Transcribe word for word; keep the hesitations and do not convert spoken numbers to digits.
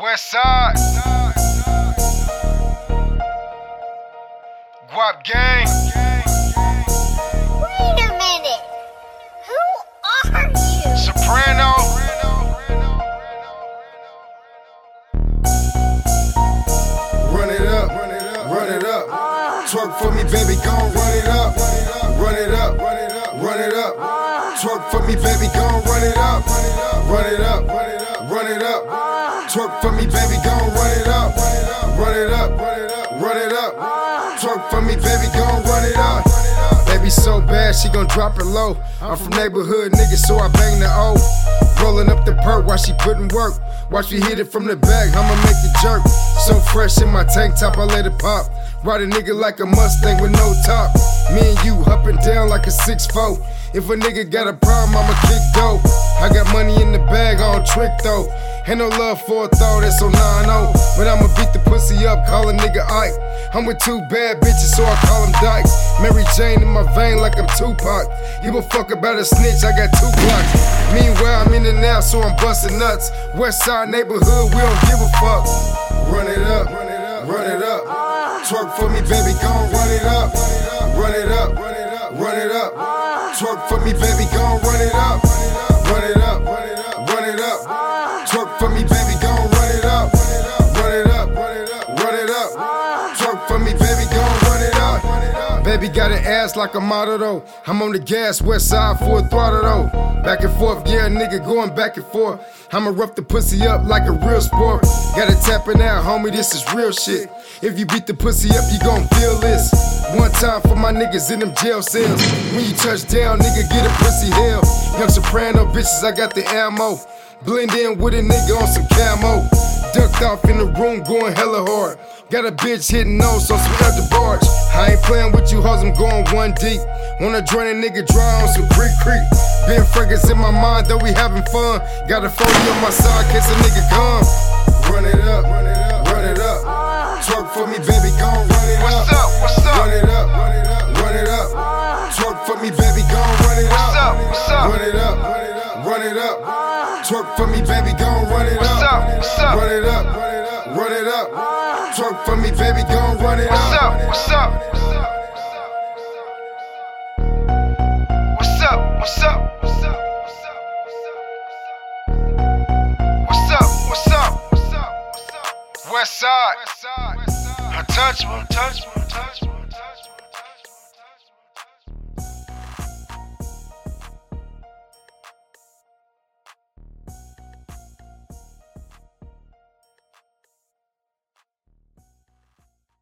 West Side, Guap Gang. Wait a minute. Who are you? Soprano. Run it up, run it up, run it up. Twerk for me, baby, gon' run it up. Run it up, run it up, run it up. Twerk for me, baby, gon' run it up. Run it up, run it up, run it up. Twerk for me, baby, gon' run it up. Run it up, run it up, run it up. Twerk for me, baby, gon' run it up. Baby so bad, she gon' drop it low. I'm from neighborhood niggas, so I bang the O. Rolling up the perk while she puttin' work. Watch me hit it from the back, I'ma make it jerk. So fresh in my tank top, I let it pop. Ride a nigga like a Mustang with no top. Me and you up and down like a six four. If a nigga got a problem, I'ma kick dope. I got money in the bag, I don't trick though. Ain't no love for a thought, that's on nine oh. But I'ma beat the pussy up, call a nigga Ike. I'm with two bad bitches, so I call them Dykes. Mary Jane in my vein like I'm Tupac. Give a fuck about a snitch, I got two blocks. Meanwhile, I'm in and out, so I'm busting nuts. West Side neighborhood, we don't give a fuck. Run it up, run it up, run it up. Twerk for me, baby, gon' run it up. Run it up, run it up, run it up. Twerk for me, baby, gon' run it up. Run it up, run it up, run it up. Twerk for me, baby, gon' run it up. Run it up, run it up, run it up. Twerk for me, baby, gon' run it up. Baby got an ass like a model though. I'm on the gas, West Side full throttle though. Back and forth, yeah, nigga going back and forth. I'ma rough the pussy up like a real sport. Gotta tap it out, homie, this is real shit. If you beat the pussy up, you gon' feel this. One time for my niggas in them jail cells. When you touch down, nigga, get a pussy hell. Young Soprano bitches, I got the ammo. Blend in with a nigga on some camo. Ducked off in the room, going hella hard. Got a bitch hitting nose on some other barge. I ain't playing with you hoes, I'm going one deep. Wanna join a nigga dry on some creek creek. Ben Fragrance in my mind, though we having fun. Got a forty on my side, case a nigga come. Run it up, run it up, run it up. Twerk for me, baby, gon' run it up. What's up? What's up? Run it up, run it up, run it up. Twerk for me, baby, gon' run it What's up. up? What's up? Run it up, run it up, run it up. Twerk for me, baby, gon' run it What's up. up? What's up? Run it up, run it up, run it up. Twerk for me, baby, gon' run it What's up. up? What's up? What's up? What's up? What's up? What's up? What's up? What's up? West Side. Untouchable, untouchable, untouchable.